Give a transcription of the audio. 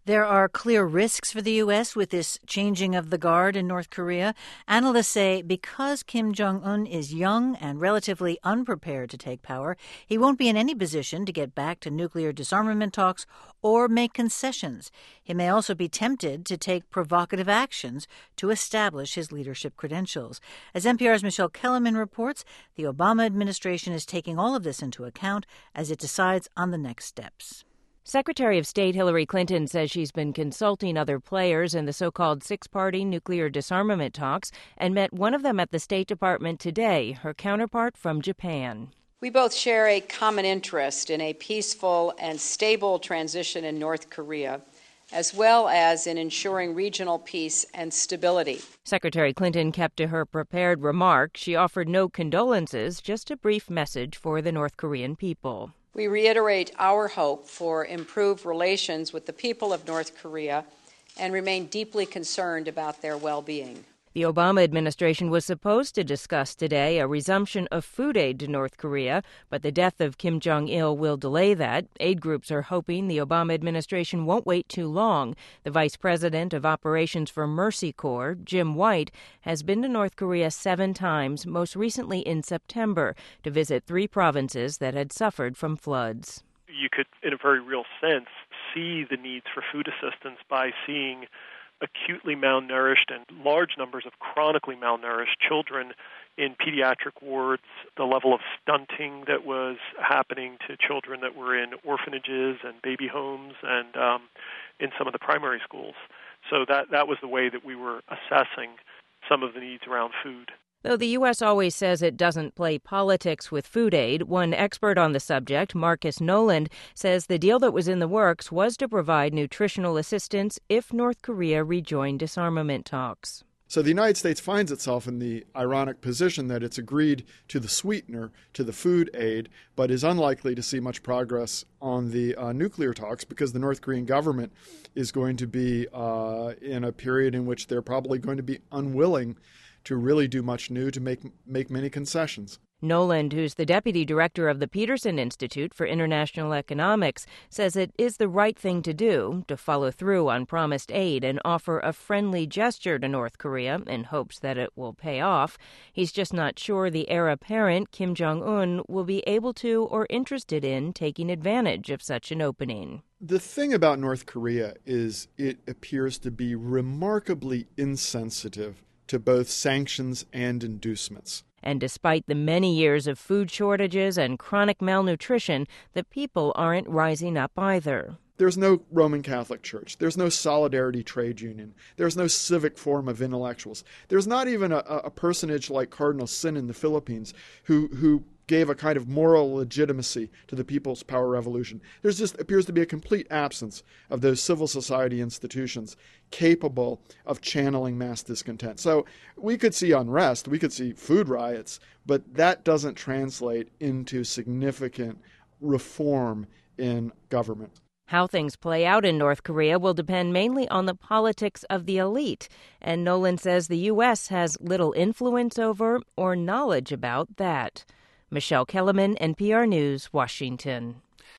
There are clear risks for the U.S. with this changing of the guard in North Korea. Analysts say because Kim Jong-un is young and relatively unprepared to take power, he won't be in any position to get back to nuclear disarmament talks or make concessions. He may also be tempted to take provocative actions to establish his leadership credentials. As NPR's Michelle Kellerman reports, the Obama administration is taking all of this into account as it decides on the next steps. Secretary of State Hillary Clinton says she's been consulting other players in the so-called six-party nuclear disarmament talks and met one of them at the State Department today, her counterpart from Japan. We both share a common interest in a peaceful and stable transition in North Korea, as well as in ensuring regional peace and stability. Secretary Clinton kept to her prepared remarks. She offered no condolences, just a brief message for the North Korean people. We reiterate our hope for improved relations with the people of North Korea and remain deeply concerned about their well-being. The Obama administration was supposed to discuss today a resumption of food aid to North Korea, but the death of Kim Jong-il will delay that. Aid groups are hoping the Obama administration won't wait too long. The vice president of operations for Mercy Corps, Jim White, has been to North Korea 7 times, most recently in September, to visit 3 provinces that had suffered from floods. You could, in a very real sense, see the needs for food assistance by seeing acutely malnourished and large numbers of chronically malnourished children in pediatric wards, the level of stunting that was happening to children that were in orphanages and baby homes and in some of the primary schools. So that was the way that we were assessing some of the needs around food. Though the U.S. always says it doesn't play politics with food aid, one expert on the subject, Marcus Noland, says the deal that was in the works was to provide nutritional assistance if North Korea rejoined disarmament talks. So the United States finds itself in the ironic position that it's agreed to the sweetener, to the food aid, but is unlikely to see much progress on the nuclear talks because the North Korean government is going to be in a period in which they're probably going to be unwilling to really do much new, to make many concessions. Noland, who's the deputy director of the Peterson Institute for International Economics, says it is the right thing to do, to follow through on promised aid and offer a friendly gesture to North Korea in hopes that it will pay off. He's just not sure the heir apparent, Kim Jong-un, will be able to or interested in taking advantage of such an opening. The thing about North Korea is it appears to be remarkably insensitive to both sanctions and inducements. And despite the many years of food shortages and chronic malnutrition, the people aren't rising up either. There's no Roman Catholic Church. There's no Solidarity Trade Union. There's no civic forum of intellectuals. There's not even a personage like Cardinal Sin in the Philippines who gave a kind of moral legitimacy to the People's Power Revolution. There's just appears to be a complete absence of those civil society institutions capable of channeling mass discontent. So we could see unrest, we could see food riots, but that doesn't translate into significant reform in government. How things play out in North Korea will depend mainly on the politics of the elite, and Noland says the U.S. has little influence over or knowledge about that. Michelle Kellerman, NPR News, Washington.